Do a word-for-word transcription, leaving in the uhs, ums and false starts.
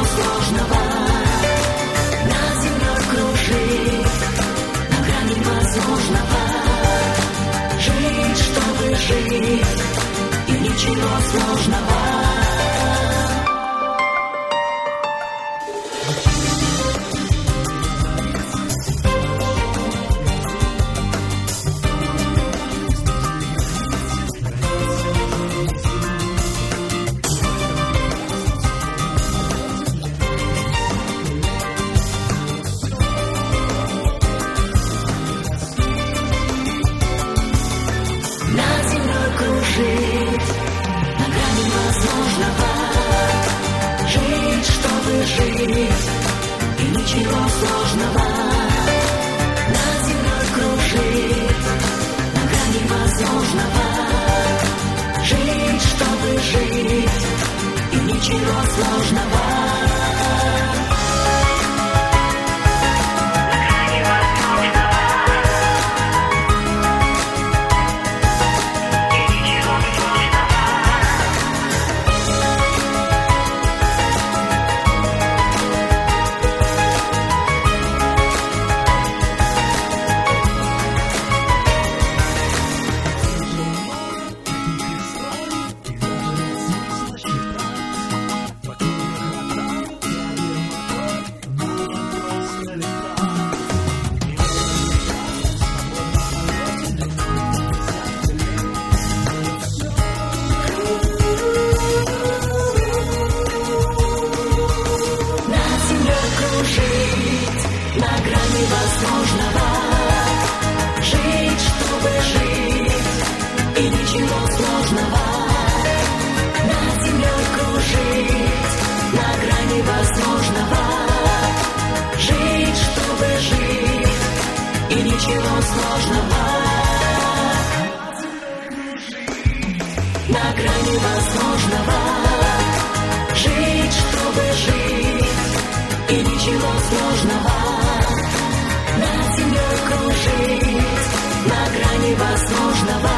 сложного. Над землей кружить на грани возможного. Жить, чтобы жить, и ничего сложного. Кружить на грани возможного. Жить, чтобы жить, и ничего сложного. Над землей кружить на грани возможного. Жить, чтобы жить, и ничего сложного. На грани возможного. Жить, чтобы жить, и ничего сложного. Над землей кружить на грани возможного. Жить, чтобы жить, и ничего сложного. На грани возможного. Жить, чтобы жить, и ничего сложного. Над землей кружить на грани возможного.